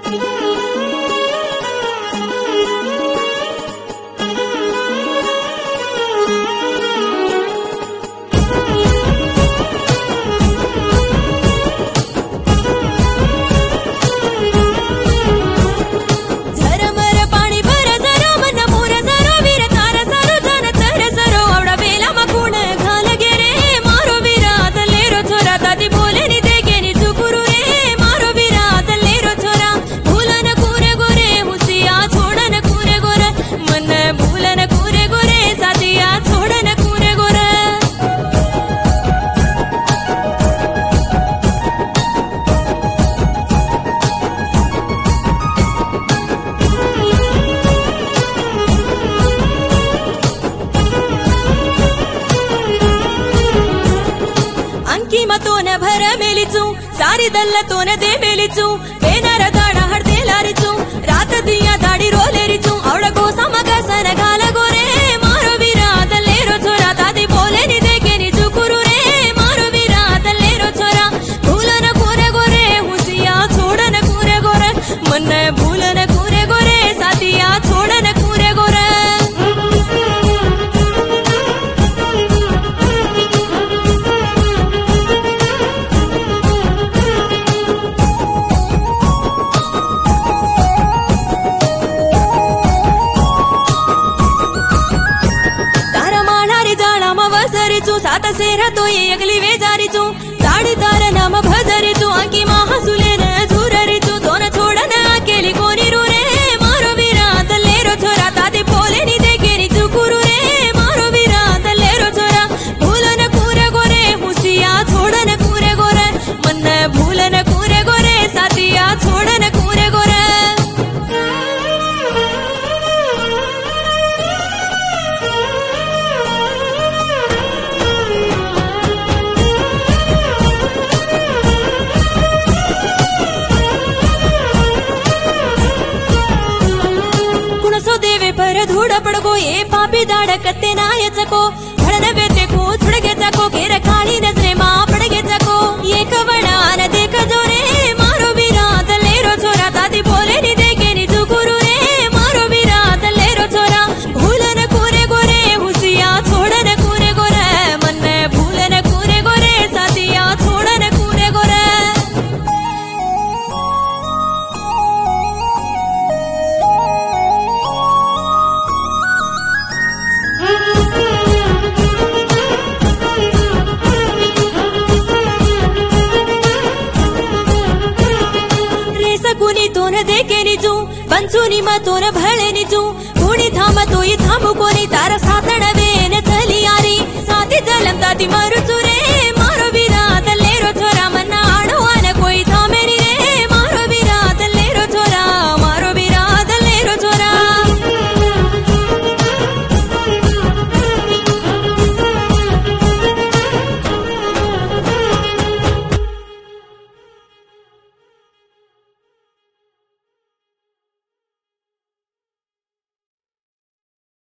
किमतोन भर मेलिचू सारी दल्लतोन दे मेलिचू बेनर दाड़ा हड़दे लारिचू रात दिया दाड़ी रोलेरिचू औड़ गोसा मगसन गाल गोरे मारो वीरा दल्लेरो छोरा दादी बोले नी देखे नी चुकुरू रे मारो वीरा दल्लेरो छोरा भूलन कोरे गोरे हुसिया छोड़न कोरे गोरे मन भूलन कोरे गोरे साथिया छोड़न कोरे गोरे सात सेरा तो ये अगली वे जारी चू साड़ी तार नाम भजरी चू आंकी महासुले न झूररी चू दोन छोड़न अकेली कोनी रू रे मारो वीरा दल्लेरो छोरा दादी बोले नी देखे नी चुकुरू रे मारो वीरा दल्लेरो छोरा भूलन कूरे गोरे हुसिया छोड़न कूरे गोरे मन भूलन कूरे गोरे साथिया छोड़न कूरे गोरे पर धूड़ पड़गो ये पापी दाड़ कत्ते नायचको भड़न बेते को छुड़गे चको केर काली नजरे मां पड़गे चको ये कवड़ा न देख जोरे मारो वीरा दल्लेरो छोरा दादी बोले नी देखे नी चुकुरू रे मारो वीरा दल्लेरो छोरा भूलन कोरे गोरे हुसिया छोड़न कोरे गोरे मन में भूलन कोरे गोरे साथिया छोड़न कोरे गोरे कुनी तोन देखे निजू पंचुनी मा तोन भले निजू कुणी थाम तो ये थामु कोनी तारा सातण वेन चली यारी साथी जलम दादी मारू